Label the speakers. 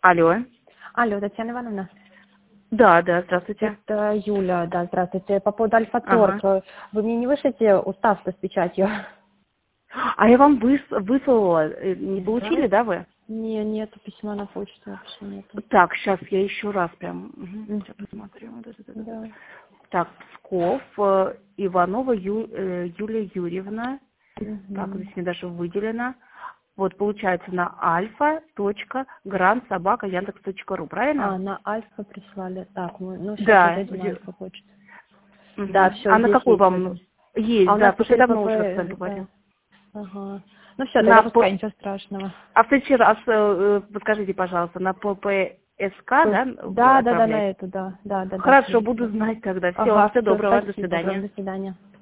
Speaker 1: Алло.
Speaker 2: Алло, Татьяна Ивановна.
Speaker 1: Да, здравствуйте.
Speaker 2: Это Юля, да, здравствуйте. По поводу Альфа-Торг.
Speaker 1: Ага.
Speaker 2: Вы мне не вышлите устав-то с печатью?
Speaker 1: А я вам выслала. Не получили, да, вы?
Speaker 2: Не, нету письма на почту, вообще нету.
Speaker 1: Так, сейчас я еще раз прям. Сейчас посмотрю.
Speaker 2: Да.
Speaker 1: Так, Псков, Иванова Юлия Юрьевна. Так, здесь мне даже выделено. Вот, получается, на alfa.grandsobaka.yandex.ru, правильно?
Speaker 2: На Альфа прислали. Так, ну сейчас
Speaker 1: Да.
Speaker 2: я зайду на Альфа-почту. Да, все,
Speaker 1: А на
Speaker 2: здесь
Speaker 1: какой
Speaker 2: есть.
Speaker 1: вам? Есть,
Speaker 2: А у
Speaker 1: да,
Speaker 2: нас
Speaker 1: потому что
Speaker 2: теперь
Speaker 1: я давно
Speaker 2: ПП,
Speaker 1: уже с вами
Speaker 2: да.
Speaker 1: поговорила.
Speaker 2: Ага. Ну все, тогда пускай, ничего страшного.
Speaker 1: А в следующий раз, подскажите, пожалуйста, на ППСК, да, вы
Speaker 2: Да,
Speaker 1: отправляете?
Speaker 2: на эту, да.
Speaker 1: Хорошо, буду знать тогда. Все,
Speaker 2: Ага,
Speaker 1: всего
Speaker 2: все,
Speaker 1: доброго, до
Speaker 2: спасибо,
Speaker 1: свидания.
Speaker 2: до свидания.